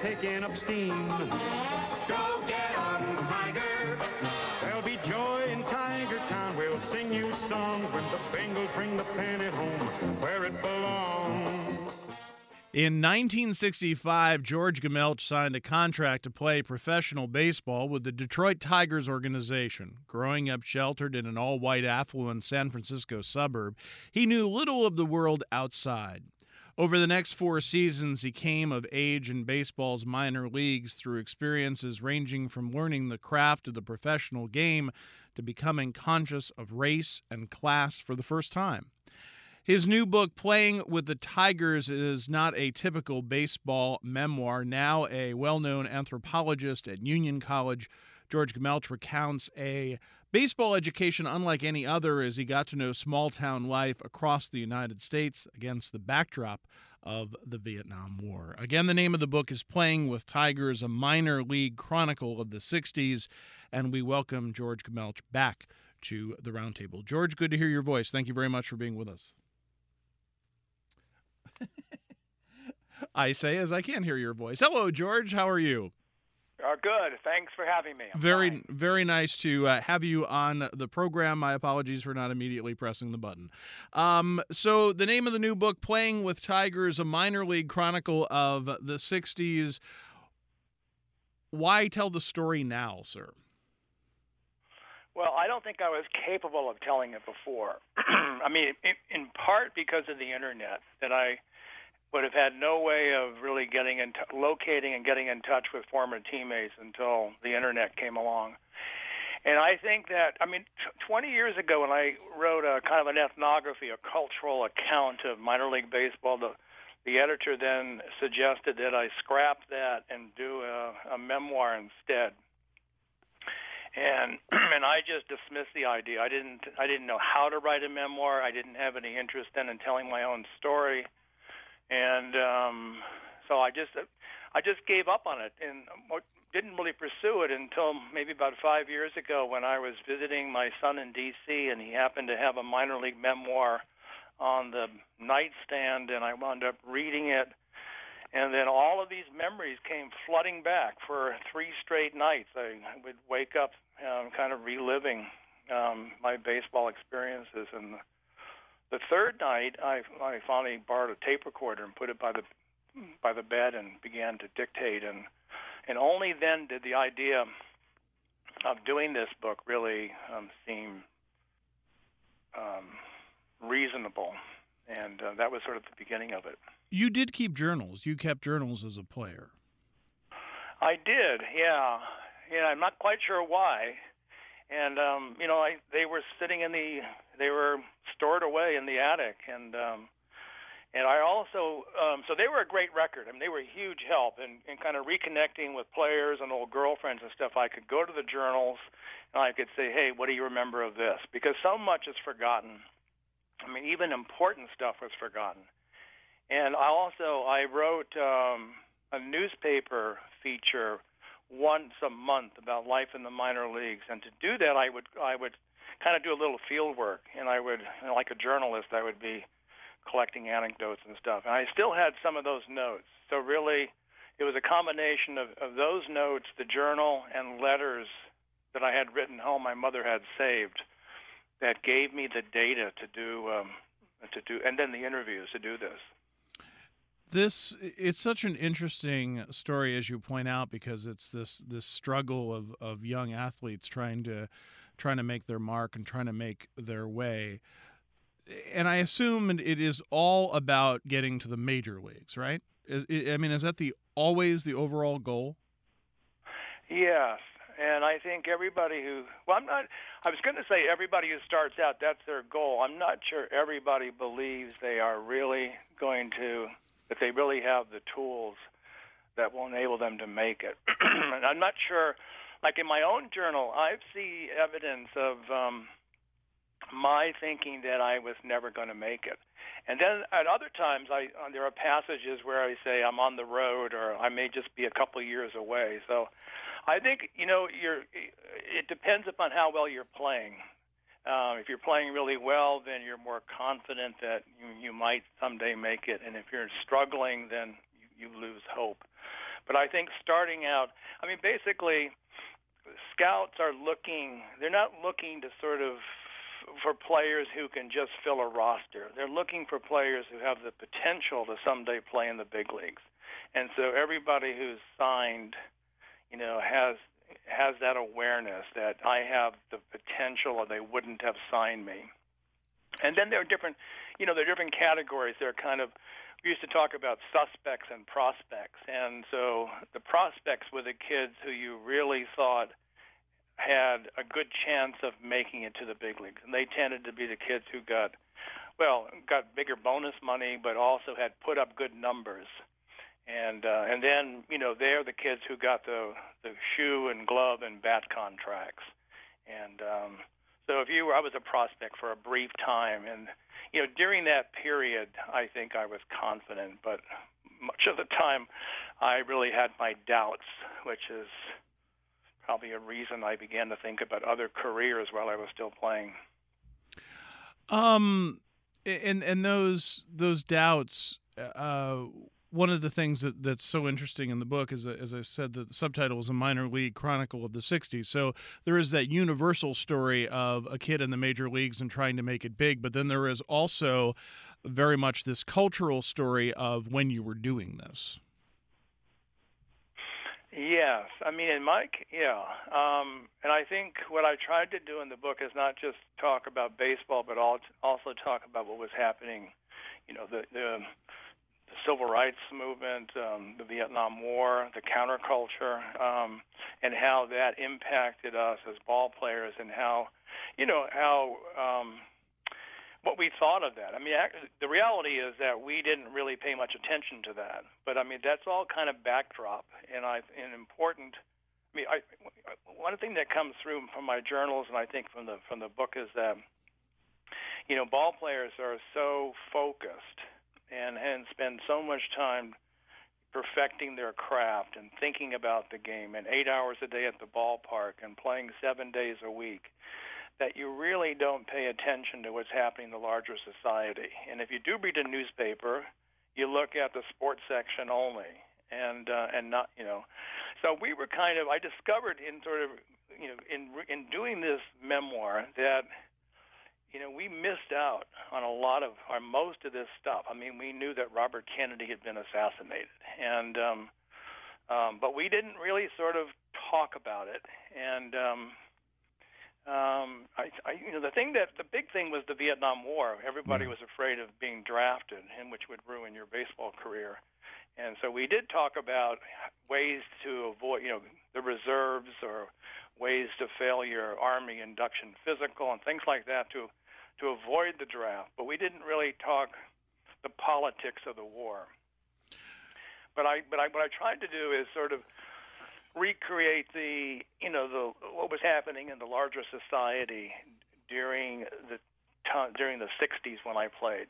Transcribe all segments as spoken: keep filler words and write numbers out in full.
kicking up steam. Go get 'em, Tiger. There'll be joy in Tiger Town. We'll sing you songs when the Bengals bring the pennant home where it belongs. In nineteen sixty-five, George Gemelch signed a contract to play professional baseball with the Detroit Tigers organization. Growing up sheltered in an all-white affluent San Francisco suburb, he knew little of the world outside. Over the next four seasons, he came of age in baseball's minor leagues through experiences ranging from learning the craft of the professional game to becoming conscious of race and class for the first time. His new book, Playing with the Tigers, is not a typical baseball memoir. Now a well-known anthropologist at Union College, George Gemelch recounts a baseball education unlike any other as he got to know small-town life across the United States against the backdrop of the Vietnam War. Again, the name of the book is Playing with Tigers, a minor league chronicle of the sixties, and we welcome George Gemelch back to the Roundtable. George, good to hear your voice. Thank you very much for being with us. I say as I can't hear your voice. Hello, George. How are you? Uh, good. Thanks for having me. I'm very, fine. very nice to uh, have you on the program. My apologies for not immediately pressing the button. Um, so the name of the new book, Playing with Tigers, a minor league chronicle of the sixties. Why tell the story now, sir? Well, I don't think I was capable of telling it before. I mean, in, in part because of the Internet, that I would have had no way of really getting in, t- locating and getting in touch with former teammates until the Internet came along. And I think that, I mean, t- twenty years ago when I wrote a kind of an ethnography, a cultural account of minor league baseball, the, the editor then suggested that I scrap that and do a, a memoir instead. And and I just dismissed the idea. I didn't I didn't know how to write a memoir. I didn't have any interest then in telling my own story. And um, so I just I just gave up on it and didn't really pursue it until maybe about five years ago when I was visiting my son in D C and he happened to have a minor league memoir on the nightstand, and I wound up reading it. And then all of these memories came flooding back for three straight nights. I would wake up um, kind of reliving um, my baseball experiences, and the third night, I, I finally borrowed a tape recorder and put it by the by the bed and began to dictate. And and only then did the idea of doing this book really um, seem um, reasonable. And uh, that was sort of the beginning of it. You did keep journals. You kept journals as a player. I did, yeah. Yeah, I'm not quite sure why. And, um, you know, I, they were sitting in the, they were stored away in the attic. And um, and I also, um, so they were a great record. I mean, they were a huge help in, in kind of reconnecting with players and old girlfriends and stuff. I could go to the journals and I could say, hey, what do you remember of this? Because so much is forgotten. I mean, even important stuff was forgotten. And I also, I wrote um, a newspaper feature once a month about life in the minor leagues. And to do that, I would I would kind of do a little field work. And I would, you know, like a journalist, I would be collecting anecdotes and stuff. And I still had some of those notes. So really, it was a combination of, of those notes, the journal, and letters that I had written home my mother had saved that gave me the data to do, um, to do, and then the interviews to do this. This it's such an interesting story, as you point out, because it's this this struggle of, of young athletes trying to trying to make their mark and trying to make their way. And I assume it is all about getting to the major leagues, right? Is, I mean, is that the always the overall goal? Yes. And I think everybody who, well, I'm not, I was going to say everybody who starts out, that's their goal. I'm not sure everybody believes they are really going to, that they really have the tools that will enable them to make it. And I'm not sure, like in my own journal, I see evidence of um, my thinking that I was never going to make it. And then at other times, I uh, there are passages where I say I'm on the road or I may just be a couple years away. So I think, you know, you're, it depends upon how well you're playing. Uh, if you're playing really well, then you're more confident that you, you might someday make it. And if you're struggling, then you, you lose hope. But I think starting out, I mean, basically, scouts are looking, they're not looking to sort of for players who can just fill a roster. They're looking for players who have the potential to someday play in the big leagues. And so everybody who's signed, you know, has has that awareness that I have the potential or they wouldn't have signed me. And then there are different, you know, there are different categories. They're kind of, we used to talk about suspects and prospects. And so the prospects were the kids who you really thought had a good chance of making it to the big leagues. And they tended to be the kids who got, well, got bigger bonus money, but also had put up good numbers. And uh, and then, you know, they're the kids who got the, the shoe and glove and bat contracts. And um, so if you were, I was a prospect for a brief time. And, you know, during that period, I think I was confident. But much of the time, I really had my doubts, which is probably a reason I began to think about other careers while I was still playing. Um, and and those those doubts. Uh, one of the things that, that's so interesting in the book is, as I said, that the subtitle is A Minor League Chronicle of the sixties. So there is that universal story of a kid in the major leagues and trying to make it big, but then there is also very much this cultural story of when you were doing this. Yes, I mean, in my, yeah, um, and I think what I tried to do in the book is not just talk about baseball, but also talk about what was happening, you know, the the, the civil rights movement, um, the Vietnam War, the counterculture, um, and how that impacted us as ball players, and how, you know, how um, what we thought of that. I mean, the reality is that we didn't really pay much attention to that. But, I mean, that's all kind of backdrop and, I, and important. I mean, I, one thing that comes through from my journals and I think from the from the book is that, you know, ball players are so focused and, and spend so much time perfecting their craft and thinking about the game and eight hours a day at the ballpark and playing seven days a week, that you really don't pay attention to what's happening in the larger society. And if you do read a newspaper, you look at the sports section only, and uh, and not, you know. So we were kind of, I discovered in sort of, you know, in in doing this memoir that, you know, we missed out on a lot of, or most of this stuff. I mean, we knew that Robert Kennedy had been assassinated, and um, um, but we didn't really sort of talk about it, and. Um, Um, I, I, you know, the thing that the big thing was the Vietnam War. Everybody was afraid of being drafted, and which would ruin your baseball career. And so we did talk about ways to avoid, you know, the reserves or ways to fail your Army induction physical and things like that to to avoid the draft. But we didn't really talk the politics of the war. But I, but I, what I tried to do is sort of recreate the, you know, the what was happening in the larger society during the time, during the sixties when I played.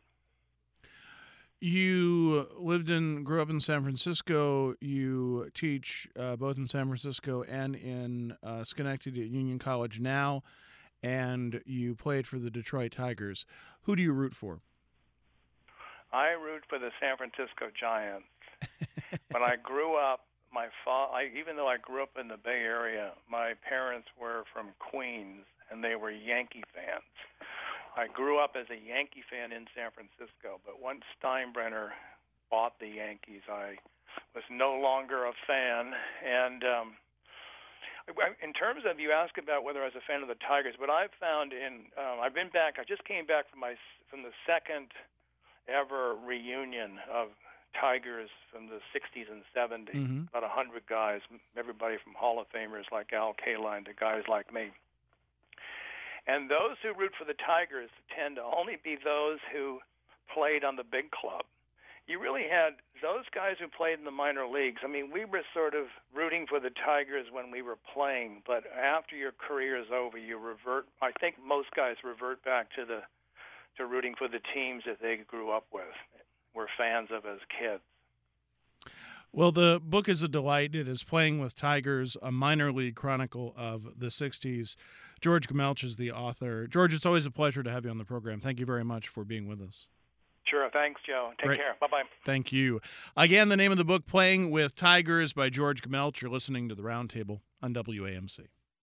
You lived in, grew up in San Francisco. You teach uh, both in San Francisco and in uh, Schenectady at Union College now, and you played for the Detroit Tigers. Who do you root for? I root for the San Francisco Giants. When I grew up, My fa- I, even though I grew up in the Bay Area, my parents were from Queens, and they were Yankee fans. I grew up as a Yankee fan in San Francisco, but once Steinbrenner bought the Yankees, I was no longer a fan. And um, in terms of, you ask about whether I was a fan of the Tigers, what I've found in, um, I've been back, I just came back from my from the second ever reunion of Tigers from the sixties and seventies, mm-hmm. about one hundred guys, everybody from Hall of Famers like Al Kaline to guys like me. And those who root for the Tigers tend to only be those who played on the big club. You really had those guys who played in the minor leagues. I mean, we were sort of rooting for the Tigers when we were playing, but after your career is over, you revert, I think most guys revert back to the to rooting for the teams that they grew up with, were fans of as kids. Well, the book is a delight. It is Playing with Tigers, a minor league chronicle of the sixties. George Gmelch is the author. George, it's always a pleasure to have you on the program. Thank you very much for being with us. Sure. Thanks, Joe. Take Great. care. Bye-bye. Thank you. Again, the name of the book, Playing with Tigers by George Gmelch. You're listening to the Roundtable on W A M C.